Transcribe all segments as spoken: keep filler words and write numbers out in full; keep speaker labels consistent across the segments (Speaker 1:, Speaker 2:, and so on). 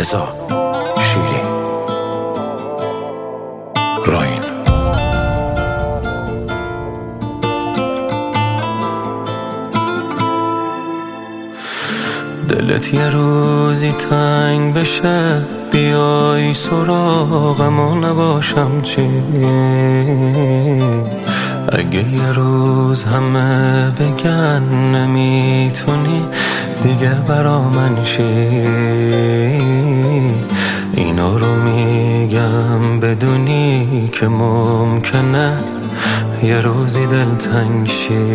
Speaker 1: رضا شیری راین. دلت یه روزی تنگ بشه، بیای سراغم و نباشم چی؟ اگه یه روز همه بگن نمیتونی دیگه برا من شی، اینا رو میگم بدونی که ممکنه یه روزی دلتنگ شی.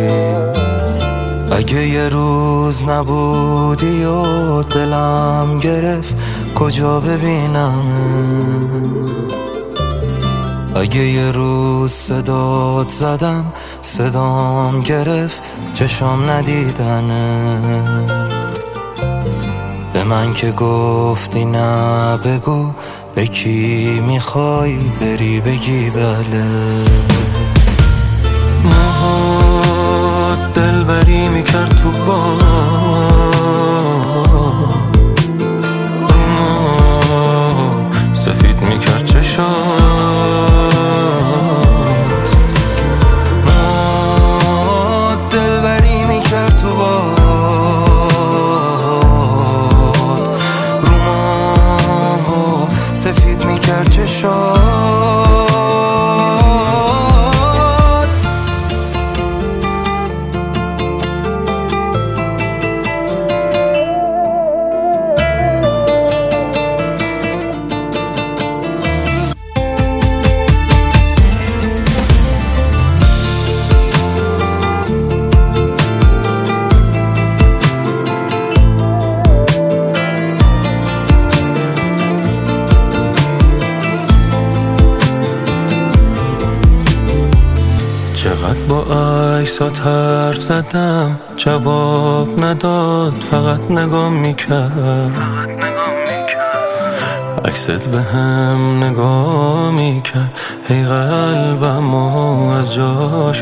Speaker 1: اگه یه روز نبودی و دلم گرفت کجا ببینم؟ اگه یه روز صدات زدم صدام گرفت چشام ندیدنه، به من که گفتی نه بگو به کی میخوای بری بگی بله. موهات دلبری میکرد تو با سفید میکرد چشات، موهات دلبری میکرد تو با رو ما سفید میکرد چشات. چقدر با عکسات حرف زدم جواب نداد، فقط نگاه میکرد. عکست به هم نگاه میکرد، هی قلبمو از جاش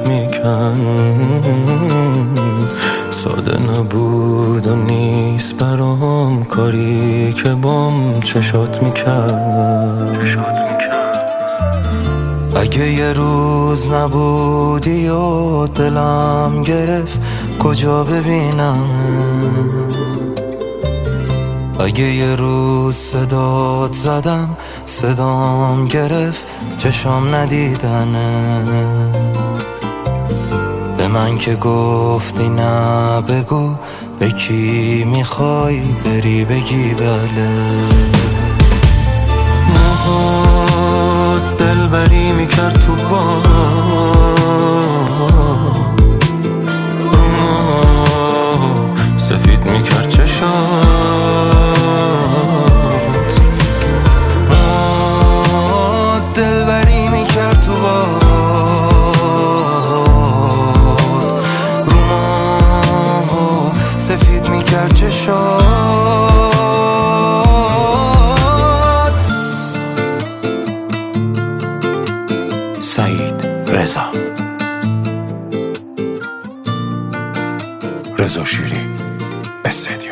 Speaker 1: میکند. ساده نبود و نیست برام کاری که بام چشات میکرد. اگه یه روز نبودی و دلم گرفت کجا ببینم؟ اگه یه روز صدات زدم صدام گرفت چشام ندیدنه، به من که گفتی نه بگو به کی میخوای بری بگی بله. موهات دلبری میکرد تو با سفید میکرد چشات، موهات دلبری میکرد تو با رو ما سفید میکرد چشات. سعید رضا رضا شیری استدیو.